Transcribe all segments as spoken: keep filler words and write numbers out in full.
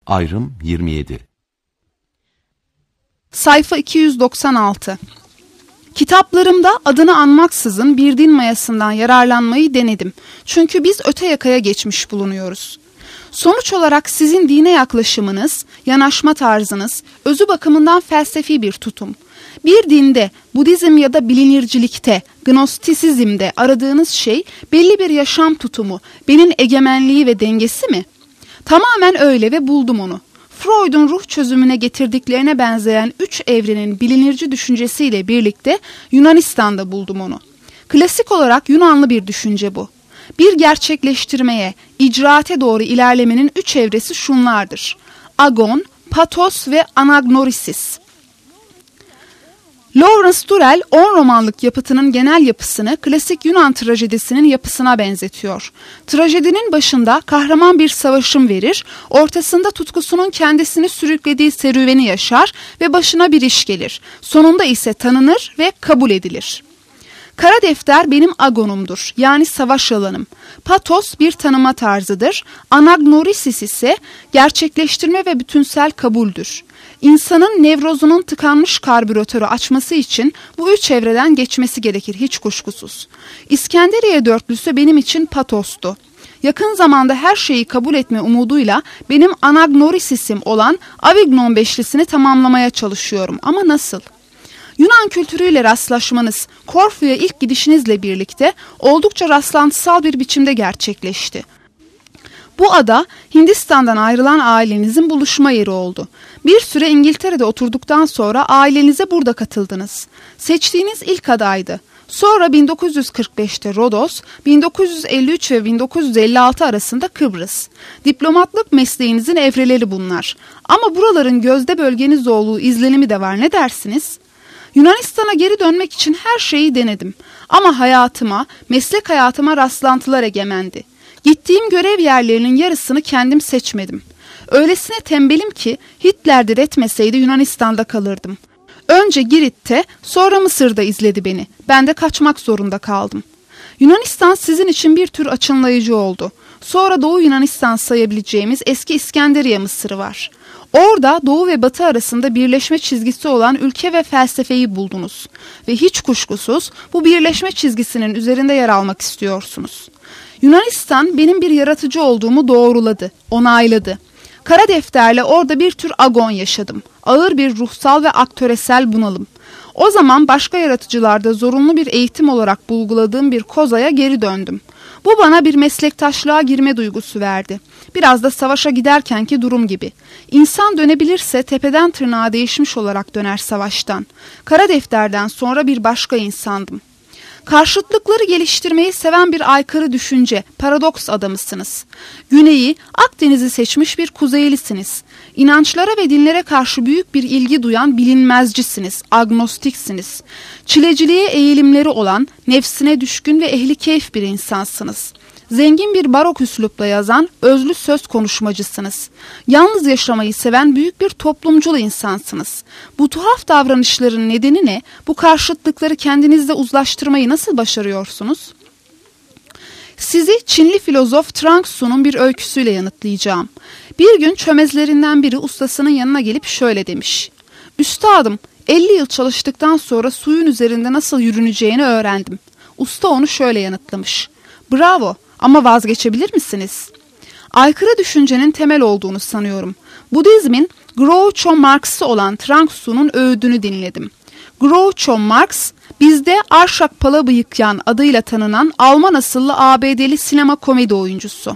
Ayrım yirmi yedi. Sayfa iki yüz doksan altı. Kitaplarımda adını anmaksızın bir din mayasından yararlanmayı denedim. Çünkü biz öte yakaya geçmiş bulunuyoruz. Sonuç olarak sizin dine yaklaşımınız, yanaşma tarzınız, özü bakımından felsefi bir tutum. Bir dinde, Budizm ya da bilinircilikte, Gnostisizmde aradığınız şey belli bir yaşam tutumu, benim egemenliği ve dengesi mi? Tamamen öyle ve buldum onu. Freud'un ruh çözümüne getirdiklerine benzeyen üç evrenin bilinirci düşüncesiyle birlikte Yunanistan'da buldum onu. Klasik olarak Yunanlı bir düşünce bu. Bir gerçekleştirmeye, icraate doğru ilerlemenin üç evresi şunlardır: agon, patos ve anagnorisis. Lawrence Durrell on romanlık yapıtının genel yapısını klasik Yunan trajedisinin yapısına benzetiyor. Trajedinin başında kahraman bir savaşım verir, ortasında tutkusunun kendisini sürüklediği serüveni yaşar ve başına bir iş gelir. Sonunda ise tanınır ve kabul edilir. Kara defter benim agonumdur, yani savaş alanım. Patos bir tanıma tarzıdır. Anagnorisis ise gerçekleştirme ve bütünsel kabuldür. İnsanın nevrozunun tıkanmış karbüratörü açması için bu üç evreden geçmesi gerekir hiç kuşkusuz. İskenderiye dörtlüsü benim için patostu. Yakın zamanda her şeyi kabul etme umuduyla benim anagnorisisim olan Avignon beşlisini tamamlamaya çalışıyorum. Ama nasıl? Yunan kültürüyle rastlaşmanız, Korfu'ya ilk gidişinizle birlikte oldukça rastlantısal bir biçimde gerçekleşti. Bu ada Hindistan'dan ayrılan ailenizin buluşma yeri oldu. Bir süre İngiltere'de oturduktan sonra ailenize burada katıldınız. Seçtiğiniz ilk adaydı. Sonra bin dokuz yüz kırk beşte Rodos, bin dokuz yüz elli üç ve bin dokuz yüz elli altı arasında Kıbrıs. Diplomatlık mesleğinizin evreleri bunlar. Ama buraların gözde bölgeniz olduğu izlenimi de var, ne dersiniz? Yunanistan'a geri dönmek için her şeyi denedim. Ama hayatıma, meslek hayatıma rastlantılar egemendi. Gittiğim görev yerlerinin yarısını kendim seçmedim. Öylesine tembelim ki Hitler diretmeseydi Yunanistan'da kalırdım. Önce Girit'te, sonra Mısır'da izledi beni. Ben de kaçmak zorunda kaldım. Yunanistan sizin için bir tür açınlayıcı oldu. Sonra Doğu Yunanistan sayabileceğimiz eski İskenderiye Mısır'ı var. Orada Doğu ve Batı arasında birleşme çizgisi olan ülke ve felsefeyi buldunuz. Ve hiç kuşkusuz bu birleşme çizgisinin üzerinde yer almak istiyorsunuz. Yunanistan benim bir yaratıcı olduğumu doğruladı, onayladı. Kara defterle orada bir tür agon yaşadım. Ağır bir ruhsal ve aktöresel bunalım. O zaman başka yaratıcılarda zorunlu bir eğitim olarak bulguladığım bir kozaya geri döndüm. Bu bana bir meslektaşlığa girme duygusu verdi. Biraz da savaşa giderkenki durum gibi. İnsan dönebilirse tepeden tırnağa değişmiş olarak döner savaştan. Kara defterden sonra bir başka insandım. Karşıtlıkları geliştirmeyi seven bir aykırı düşünce, paradoks adamısınız. Güneyi, Akdeniz'i seçmiş bir kuzeylisiniz. İnançlara ve dinlere karşı büyük bir ilgi duyan bilinmezcisiniz, agnostiksiniz. Çileciliğe eğilimleri olan, nefsine düşkün ve ehli keyif bir insansınız. Zengin bir barok üslupla yazan, özlü söz konuşmacısınız. Yalnız yaşamayı seven büyük bir toplumcul insansınız. Bu tuhaf davranışların nedeni ne? Bu karşıtlıkları kendinizle uzlaştırmayı nasıl başarıyorsunuz? Sizi Çinli filozof Trang Tzu'nun bir öyküsüyle yanıtlayacağım. Bir gün çömezlerinden biri ustasının yanına gelip şöyle demiş: "Üstadım, elli yıl çalıştıktan sonra suyun üzerinde nasıl yürüneceğini öğrendim." Usta onu şöyle yanıtlamış: "Bravo, ama vazgeçebilir misiniz?" Aykırı düşüncenin temel olduğunu sanıyorum. Budizmin Groucho Marx'ı olan Trang Tzu'nun öğüdünü dinledim. Groucho Marx, bizde Arshak Palabıyıkyan adıyla tanınan Alman asıllı A B D'li sinema komedi oyuncusu.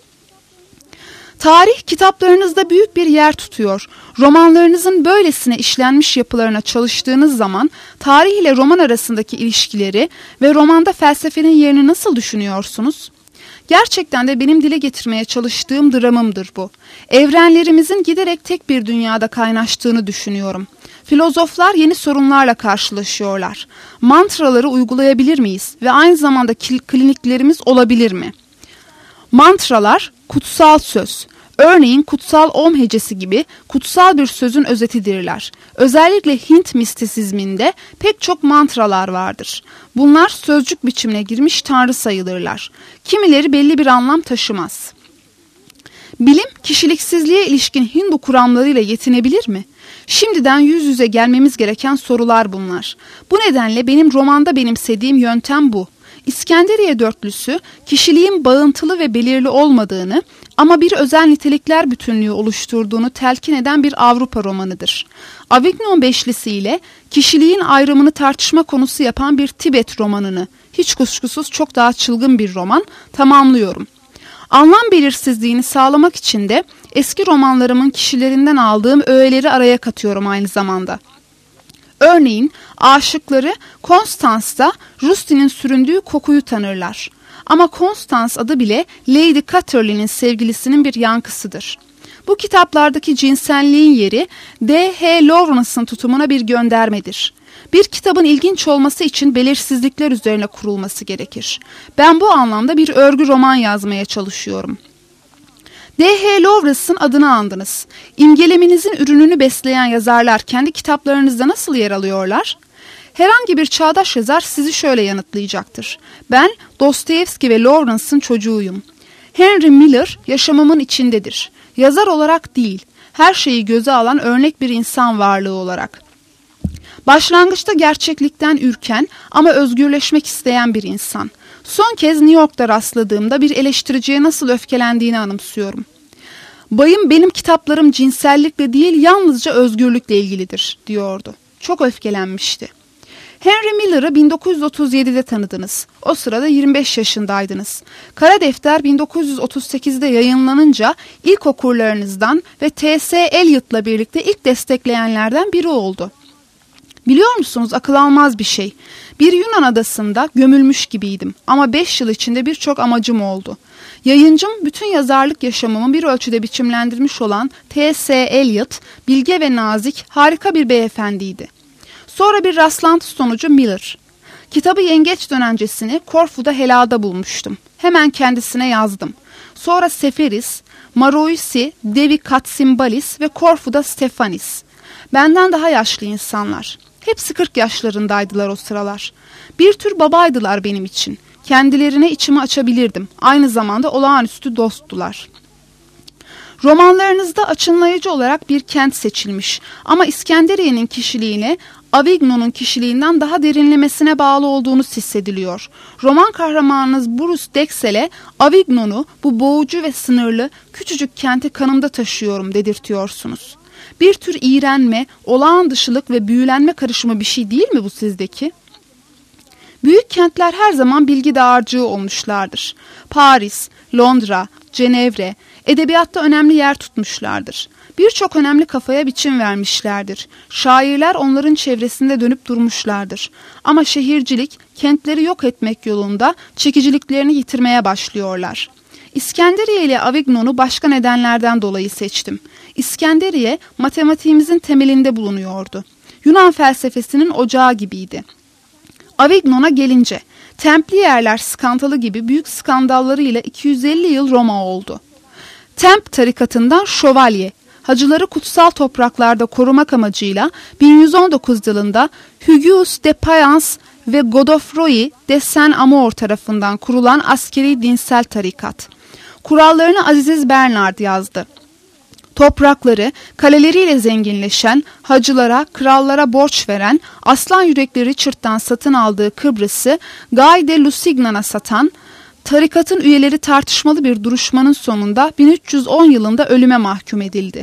Tarih kitaplarınızda büyük bir yer tutuyor. Romanlarınızın böylesine işlenmiş yapılarına çalıştığınız zaman tarih ile roman arasındaki ilişkileri ve romanda felsefenin yerini nasıl düşünüyorsunuz? Gerçekten de benim dile getirmeye çalıştığım dramımdır bu. Evrenlerimizin giderek tek bir dünyada kaynaştığını düşünüyorum. Filozoflar yeni sorunlarla karşılaşıyorlar. Mantraları uygulayabilir miyiz ve aynı zamanda kliniklerimiz olabilir mi? Mantralar kutsal söz. Örneğin kutsal Om hecesi gibi kutsal bir sözün özetidirler. Özellikle Hint mistisizminde pek çok mantralar vardır. Bunlar sözcük biçimine girmiş tanrı sayılırlar. Kimileri belli bir anlam taşımaz. Bilim, kişiliksizliğe ilişkin Hindu kuramlarıyla yetinebilir mi? Şimdiden yüz yüze gelmemiz gereken sorular bunlar. Bu nedenle benim romanda benimsediğim yöntem bu. İskenderiye dörtlüsü, kişiliğin bağıntılı ve belirli olmadığını ama bir özel nitelikler bütünlüğü oluşturduğunu telkin eden bir Avrupa romanıdır. Avignon beşlisi ile kişiliğin ayrımını tartışma konusu yapan bir Tibet romanını, hiç kuşkusuz çok daha çılgın bir roman, tamamlıyorum. Anlam belirsizliğini sağlamak için de eski romanlarımın kişilerinden aldığım öğeleri araya katıyorum aynı zamanda. Örneğin aşıkları Constance'da Rustin'in süründüğü kokuyu tanırlar. Ama Constance adı bile Lady Chatterley'nin sevgilisinin bir yankısıdır. Bu kitaplardaki cinselliğin yeri D H Lawrence'ın tutumuna bir göndermedir. Bir kitabın ilginç olması için belirsizlikler üzerine kurulması gerekir. Ben bu anlamda bir örgü roman yazmaya çalışıyorum. D H Lawrence'ın adını andınız. İmgeleminizin ürününü besleyen yazarlar kendi kitaplarınızda nasıl yer alıyorlar? Herhangi bir çağdaş yazar sizi şöyle yanıtlayacaktır. Ben Dostoyevski ve Lawrence'ın çocuğuyum. Henry Miller yaşamımın içindedir. Yazar olarak değil, her şeyi göze alan örnek bir insan varlığı olarak. Başlangıçta gerçeklikten ürken ama özgürleşmek isteyen bir insan. Son kez New York'ta rastladığımda bir eleştiriciye nasıl öfkelendiğini anımsıyorum. Bayım benim kitaplarım cinsellikle değil yalnızca özgürlükle ilgilidir diyordu. Çok öfkelenmişti. Henry Miller'ı bin dokuz yüz otuz yedide tanıdınız. O sırada yirmi beş yaşındaydınız. Kara Defter bin dokuz yüz otuz sekizde yayınlanınca ilk okurlarınızdan ve T S Eliot'la birlikte ilk destekleyenlerden biri oldu. Biliyor musunuz, akıl almaz bir şey. Bir Yunan adasında gömülmüş gibiydim ama beş yıl içinde birçok amacım oldu. Yayıncım bütün yazarlık yaşamımı bir ölçüde biçimlendirmiş olan T S Eliot, bilge ve nazik, harika bir beyefendiydi. Sonra bir rastlantı sonucu Miller. Kitabı yengeç dönencesini Korfu'da helada bulmuştum. Hemen kendisine yazdım. Sonra Seferis, Maroisi, Devi Katsimbalis ve Korfu'da Stefanis. Benden daha yaşlı insanlar. Hepsi kırk yaşlarındaydılar o sıralar. Bir tür babaydılar benim için. Kendilerine içimi açabilirdim. Aynı zamanda olağanüstü dosttular. Romanlarınızda açınlayıcı olarak bir kent seçilmiş ama İskenderiye'nin kişiliğine Avignon'un kişiliğinden daha derinlemesine bağlı olduğunu hissediliyor. Roman kahramanınız Bruce Dexel'e Avignon'u, bu boğucu ve sınırlı küçücük kenti kanımda taşıyorum dedirtiyorsunuz. Bir tür iğrenme, olağan dışılık ve büyülenme karışımı bir şey değil mi bu sizdeki? Büyük kentler her zaman bilgi dağarcığı olmuşlardır. Paris, Londra, Cenevre, edebiyatta önemli yer tutmuşlardır. Birçok önemli kafaya biçim vermişlerdir. Şairler onların çevresinde dönüp durmuşlardır. Ama şehircilik, kentleri yok etmek yolunda çekiciliklerini yitirmeye başlıyorlar. İskenderiye ile Avignon'u başka nedenlerden dolayı seçtim. İskenderiye, matematiğimizin temelinde bulunuyordu. Yunan felsefesinin ocağı gibiydi. Avignon'a gelince, Templiyerler skandalı gibi büyük skandallarıyla iki yüz elli yıl Roma oldu. Temp tarikatından şövalye, hacıları kutsal topraklarda korumak amacıyla bin yüz on dokuz yılında Hugues de Payens ve Godofroy de Saint-Amour tarafından kurulan askeri dinsel tarikat. Kurallarını Aziz Bernard yazdı. Toprakları, kaleleriyle zenginleşen, hacılara, krallara borç veren, aslan yürekli Richard'dan satın aldığı Kıbrıs'ı Guy de Lusignan'a satan, tarikatın üyeleri tartışmalı bir duruşmanın sonunda bin üç yüz on yılında ölüme mahkum edildi.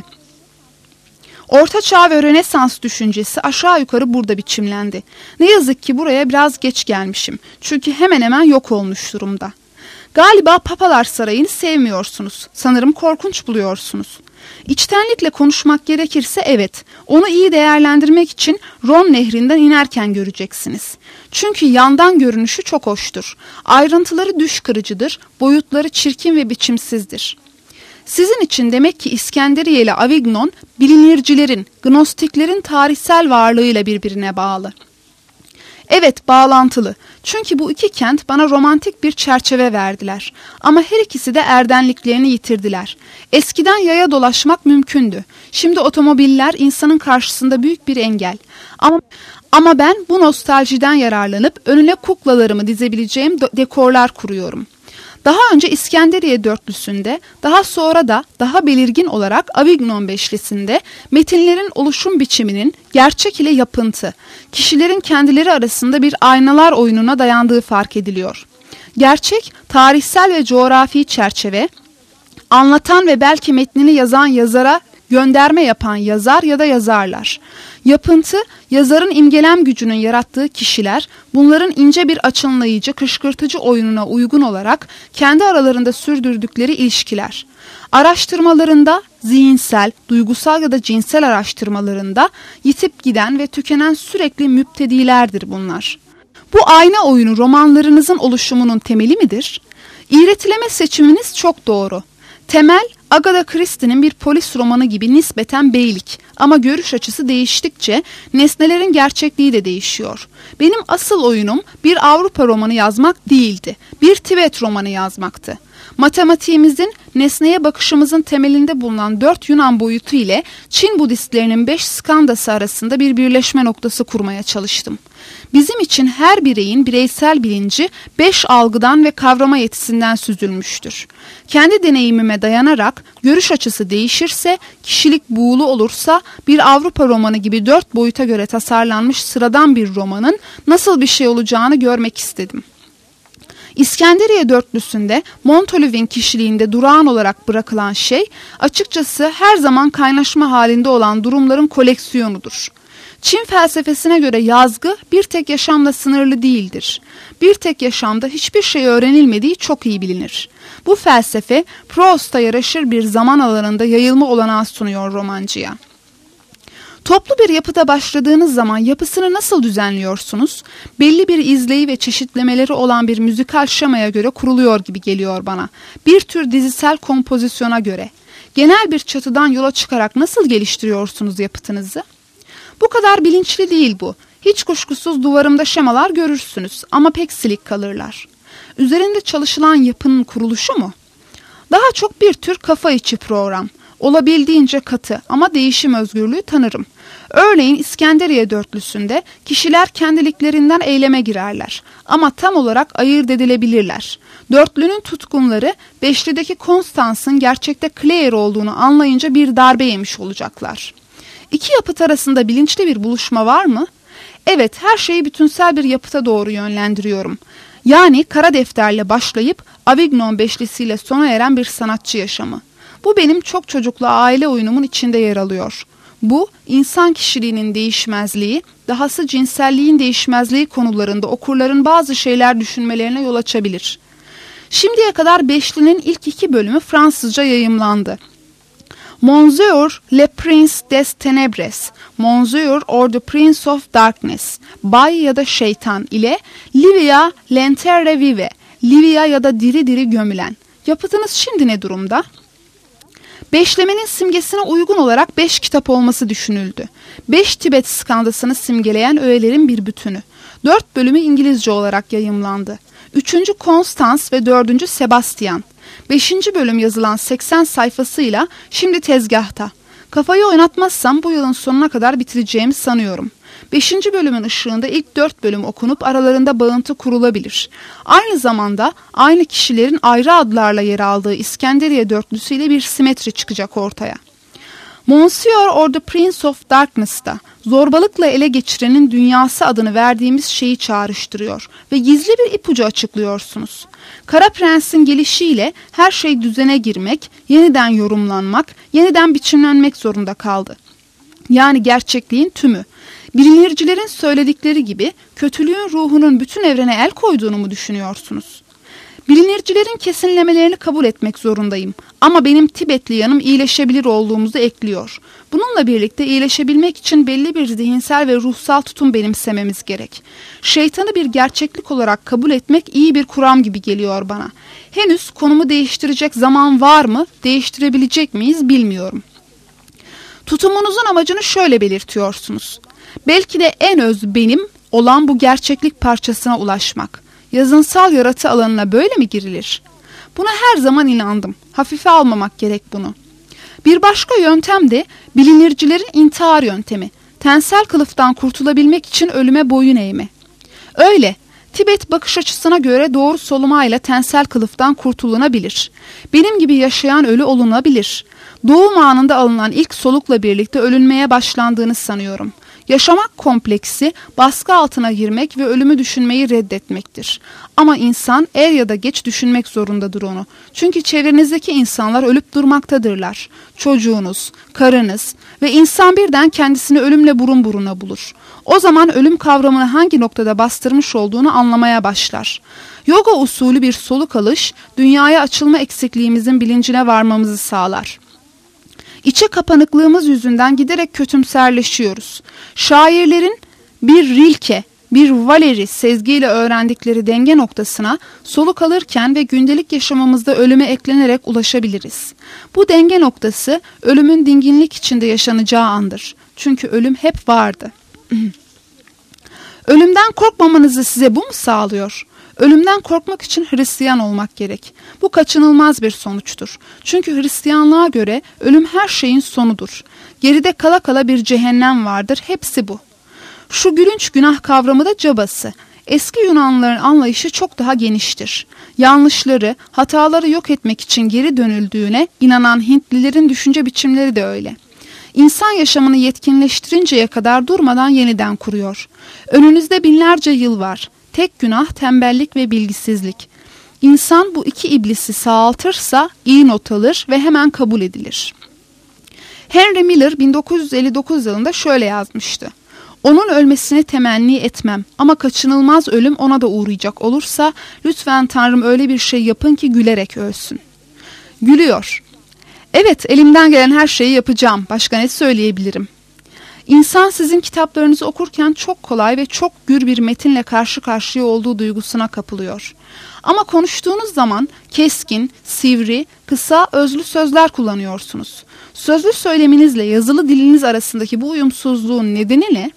Orta Çağ ve Rönesans düşüncesi aşağı yukarı burada biçimlendi. Ne yazık ki buraya biraz geç gelmişim. Çünkü hemen hemen yok olmuş durumda. Galiba Papalar Sarayı'nı sevmiyorsunuz. Sanırım korkunç buluyorsunuz. İçtenlikle konuşmak gerekirse evet, onu iyi değerlendirmek için Ron Nehri'nden inerken göreceksiniz. Çünkü yandan görünüşü çok hoştur. Ayrıntıları düş kırıcıdır, boyutları çirkin ve biçimsizdir. Sizin için demek ki İskenderiye ile Avignon, bilinircilerin, gnostiklerin tarihsel varlığıyla birbirine bağlı. Evet, bağlantılı. Çünkü bu iki kent bana romantik bir çerçeve verdiler. Ama her ikisi de erdemliklerini yitirdiler. Eskiden yaya dolaşmak mümkündü. Şimdi otomobiller insanın karşısında büyük bir engel. Ama, ama ben bu nostaljiden yararlanıp önüne kuklalarımı dizebileceğim dekorlar kuruyorum. Daha önce İskenderiye Dörtlüsü'nde, daha sonra da daha belirgin olarak Avignon Beşlisi'nde metinlerin oluşum biçiminin gerçek ile yapıntı, kişilerin kendileri arasında bir aynalar oyununa dayandığı fark ediliyor. Gerçek, tarihsel ve coğrafi çerçeve, anlatan ve belki metnini yazan yazara gönderme yapan yazar ya da yazarlar. Yapıntı, yazarın imgelem gücünün yarattığı kişiler, bunların ince bir açınlayıcı, kışkırtıcı oyununa uygun olarak kendi aralarında sürdürdükleri ilişkiler. Araştırmalarında, zihinsel, duygusal ya da cinsel araştırmalarında yitip giden ve tükenen sürekli müptedilerdir bunlar. Bu ayna oyunu romanlarınızın oluşumunun temeli midir? İğretileme seçiminiz çok doğru. Temel, Agatha Christie'nin bir polis romanı gibi nispeten beylik ama görüş açısı değiştikçe nesnelerin gerçekliği de değişiyor. Benim asıl oyunum bir Avrupa romanı yazmak değildi, bir Tibet romanı yazmaktı. Matematiğimizin, nesneye bakışımızın temelinde bulunan dört Yunan boyutu ile Çin Budistlerinin beş skandası arasında bir birleşme noktası kurmaya çalıştım. Bizim için her bireyin bireysel bilinci beş algıdan ve kavrama yetisinden süzülmüştür. Kendi deneyimime dayanarak görüş açısı değişirse, kişilik buğulu olursa bir Avrupa romanı gibi dört boyuta göre tasarlanmış sıradan bir romanın nasıl bir şey olacağını görmek istedim. İskenderiye Dörtlüsü'nde Montolieu'nin kişiliğinde durağan olarak bırakılan şey, açıkçası her zaman kaynaşma halinde olan durumların koleksiyonudur. Çin felsefesine göre yazgı bir tek yaşamla sınırlı değildir. Bir tek yaşamda hiçbir şey öğrenilmediği çok iyi bilinir. Bu felsefe Proust'a yaraşır bir zaman alanında yayılma olanağı sunuyor romancıya. Toplu bir yapıda başladığınız zaman yapısını nasıl düzenliyorsunuz? Belli bir izleyi ve çeşitlemeleri olan bir müzikal şemaya göre kuruluyor gibi geliyor bana. Bir tür dizisel kompozisyona göre. Genel bir çatıdan yola çıkarak nasıl geliştiriyorsunuz yapıtınızı? Bu kadar bilinçli değil bu. Hiç kuşkusuz duvarımda şemalar görürsünüz ama pek silik kalırlar. Üzerinde çalışılan yapının kuruluşu mu? Daha çok bir tür kafa içi program. Olabildiğince katı ama değişim özgürlüğü tanırım. Örneğin İskenderiye Dörtlüsü'nde kişiler kendiliklerinden eyleme girerler ama tam olarak ayırt edilebilirler. Dörtlünün tutkunları beşlideki Constance'ın gerçekte Claire olduğunu anlayınca bir darbe yemiş olacaklar. İki yapıt arasında bilinçli bir buluşma var mı? Evet, her şeyi bütünsel bir yapıta doğru yönlendiriyorum. Yani kara defterle başlayıp Avignon beşlisiyle sona eren bir sanatçı yaşamı. Bu benim çok çocuklu aile oyunumun içinde yer alıyor. Bu, insan kişiliğinin değişmezliği, dahası cinselliğin değişmezliği konularında okurların bazı şeyler düşünmelerine yol açabilir. Şimdiye kadar Beşli'nin ilk iki bölümü Fransızca yayımlandı. Monsieur le Prince des Ténèbres, Monsieur or the Prince of Darkness, Bay ya da Şeytan ile Livia l'Enterre Vive, Livia ya da Diri Diri Gömülen. Yapıtınız şimdi ne durumda? Beşlemenin simgesine uygun olarak beş kitap olması düşünüldü. Beş Tibet skandasını simgeleyen öğelerin bir bütünü. Dört bölümü İngilizce olarak yayımlandı. Üçüncü Constance ve dördüncü Sebastian. Beşinci bölüm yazılan seksen sayfasıyla şimdi tezgahta. Kafayı oynatmazsam bu yılın sonuna kadar bitireceğimi sanıyorum. Beşinci bölümün ışığında ilk dört bölüm okunup aralarında bağıntı kurulabilir. Aynı zamanda aynı kişilerin ayrı adlarla yer aldığı İskenderiye Dörtlüsü'yle bir simetri çıkacak ortaya. Monsieur or the Prince of Darkness'ta zorbalıkla ele geçirenin dünyası adını verdiğimiz şeyi çağrıştırıyor ve gizli bir ipucu açıklıyorsunuz. Kara Prens'in gelişiyle her şey düzene girmek, yeniden yorumlanmak, yeniden biçimlenmek zorunda kaldı. Yani gerçekliğin tümü. Bilinircilerin söyledikleri gibi kötülüğün ruhunun bütün evrene el koyduğunu mu düşünüyorsunuz? Bilinircilerin kesinlemelerini kabul etmek zorundayım. Ama benim Tibetli yanım iyileşebilir olduğumuzu ekliyor. Bununla birlikte iyileşebilmek için belli bir zihinsel ve ruhsal tutum benimsememiz gerek. Şeytanı bir gerçeklik olarak kabul etmek iyi bir kuram gibi geliyor bana. Henüz konumu değiştirecek zaman var mı, değiştirebilecek miyiz bilmiyorum. Tutumunuzun amacını şöyle belirtiyorsunuz. Belki de en öz benim olan bu gerçeklik parçasına ulaşmak. Yazınsal yaratı alanına böyle mi girilir? Buna her zaman inandım. Hafife almamak gerek bunu. Bir başka yöntem de bilinircilerin intihar yöntemi. Tensel kılıftan kurtulabilmek için ölüme boyun eğme. Öyle. Tibet bakış açısına göre doğru solumayla tensel kılıftan kurtulunabilir. Benim gibi yaşayan ölü olunabilir. Doğum anında alınan ilk solukla birlikte ölünmeye başlandığını sanıyorum. Yaşamak kompleksi, baskı altına girmek ve ölümü düşünmeyi reddetmektir. Ama insan er ya da geç düşünmek zorundadır onu. Çünkü çevrenizdeki insanlar ölüp durmaktadırlar. Çocuğunuz, karınız ve insan birden kendisini ölümle burun buruna bulur. O zaman ölüm kavramını hangi noktada bastırmış olduğunu anlamaya başlar. Yoga usulü bir soluk alış, dünyaya açılma eksikliğimizin bilincine varmamızı sağlar. İçe kapanıklığımız yüzünden giderek kötümserleşiyoruz. Şairlerin bir Rilke, bir Valéry sezgiyle öğrendikleri denge noktasına soluk alırken ve gündelik yaşamımızda ölüme eklenerek ulaşabiliriz. Bu denge noktası ölümün dinginlik içinde yaşanacağı andır. Çünkü ölüm hep vardı. Ölümden korkmamanızı size bu mu sağlıyor? Ölümden korkmak için Hristiyan olmak gerek. Bu kaçınılmaz bir sonuçtur. Çünkü Hristiyanlığa göre ölüm her şeyin sonudur. Geride kala kala bir cehennem vardır. Hepsi bu. Şu gülünç günah kavramı da cabası. Eski Yunanlıların anlayışı çok daha geniştir. Yanlışları, hataları yok etmek için geri dönüldüğüne inanan Hintlilerin düşünce biçimleri de öyle. İnsan yaşamını yetkinleştirinceye kadar durmadan yeniden kuruyor. Önünüzde binlerce yıl var. Tek günah tembellik ve bilgisizlik. İnsan bu iki iblisi sağaltırsa iyi not alır ve hemen kabul edilir. Henry Miller bin dokuz yüz elli dokuz yılında şöyle yazmıştı. Onun ölmesini temenni etmem ama kaçınılmaz ölüm ona da uğrayacak olursa lütfen Tanrım öyle bir şey yapın ki gülerek ölsün. Gülüyor. Evet, elimden gelen her şeyi yapacağım. Başka ne söyleyebilirim? İnsan sizin kitaplarınızı okurken çok kolay ve çok gür bir metinle karşı karşıya olduğu duygusuna kapılıyor. Ama konuştuğunuz zaman keskin, sivri, kısa, özlü sözler kullanıyorsunuz. Sözlü söyleminizle yazılı diliniz arasındaki bu uyumsuzluğun nedeni ne?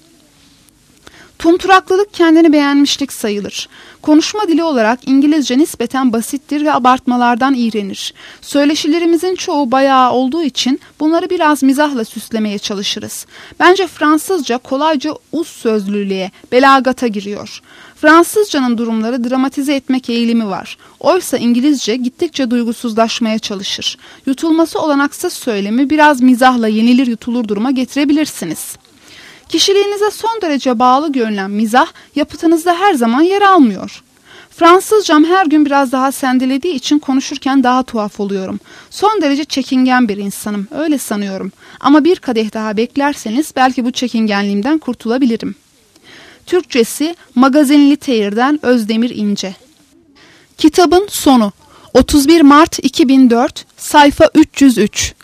Tumturaklılık kendini beğenmişlik sayılır. Konuşma dili olarak İngilizce nispeten basittir ve abartmalardan iğrenir. Söyleşilerimizin çoğu bayağı olduğu için bunları biraz mizahla süslemeye çalışırız. Bence Fransızca kolayca uz sözlülüğe, belagata giriyor. Fransızcanın durumları dramatize etmek eğilimi var. Oysa İngilizce gittikçe duygusuzlaşmaya çalışır. Yutulması olanaksız söylemi biraz mizahla yenilir yutulur duruma getirebilirsiniz. Kişiliğinize son derece bağlı görünen mizah yapıtınızda her zaman yer almıyor. Fransızcam her gün biraz daha sendelediği için konuşurken daha tuhaf oluyorum. Son derece çekingen bir insanım, öyle sanıyorum. Ama bir kadeh daha beklerseniz belki bu çekingenliğimden kurtulabilirim. Türkçesi Magazin Liteyr'den Özdemir İnce. Kitabın sonu otuz bir Mart iki bin dört sayfa üç yüz üç.